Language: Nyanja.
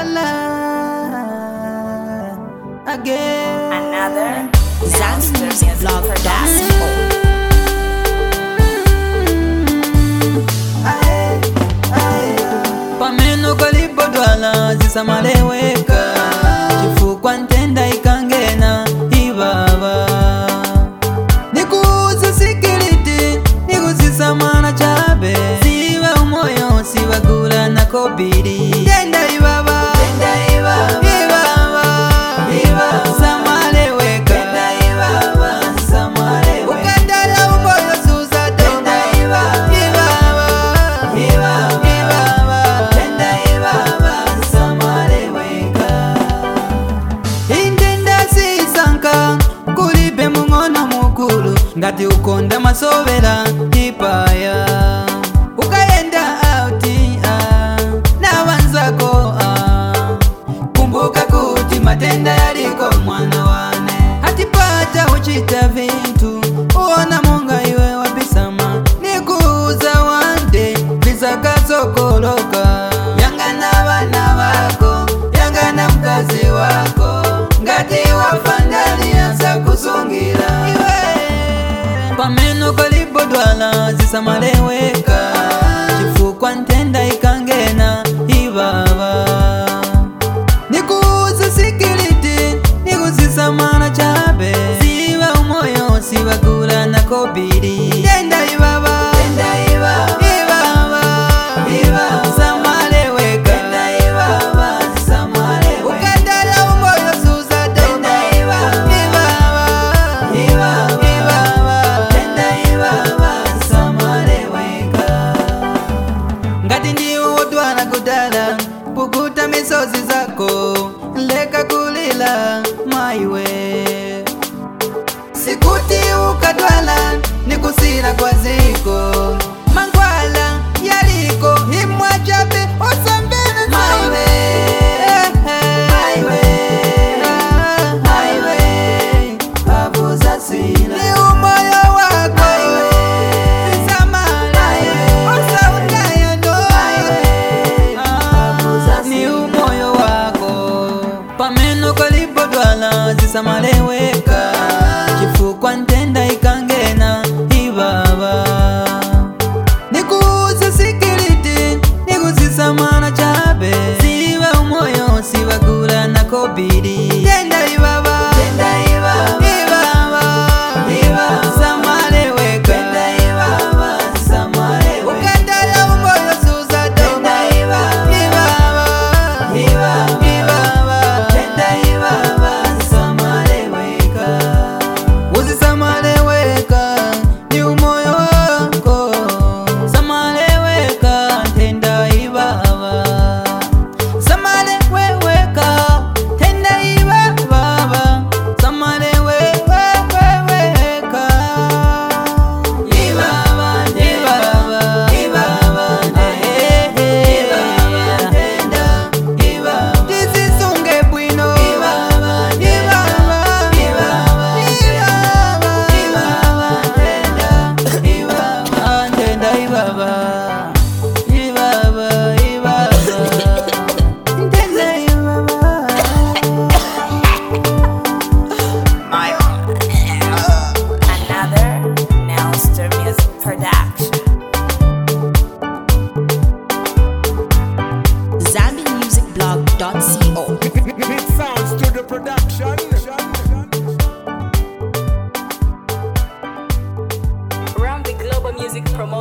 Dwala again. Another Zambi Music Blog production. Pameno kalipo dwala zisamaleweka chifukwa ntenda ikangena ibaba nikuza sikiliti nikuzisa mwana chabe siba umoyo sibagula na kobiri tenda ibaba samaleweka ukandala umoyo suza tenda kulipe mungona mukulu ngati ukonda masovela kipaya ukayenda auti na wanzako kumbuka kuti matenda yaliko mwana wane hatipata uchita vintu uona munga iwe wabisama nikuza wande visakasokoloka yangana wana wako yangana mkazi wako ngati wafandalianza kusungira pameno kalipo dwala zisamaleweka chifukwa ntenda ikangena ibaba nikuza sikiliti nikuzisa mwana chabe siba umoyo sibagula na kobiri tenda ibaba samaleweka ukandala umoyo suza tenda ngati ndiwo dwala kudala pukuta misozi zako leka kulila maiwe sikuti ukadwala nikusila kwa ziko mangwala yaliko imwachape osambele maiwe abuza sila ni umoyo wako ni umoyo wako pameno kalipo dwala zisamaleweka chifukwa ntenda ikangena ibaba nikuza sikiliti nikuzisa mwana chabe siba umoyo sibagula na kobiri tenda ibaba samaleweka ukandala umoyo suza tenda uzisamaleweka ni umoyo wako samaleweka tenda ibaba samaleweka tenda ibaba samaleweka tisisunge bwino tenda ibaba Another Nelster Music production. ZambiMusicBlog.co. It sounds to the production. Around the Global Music Promotion.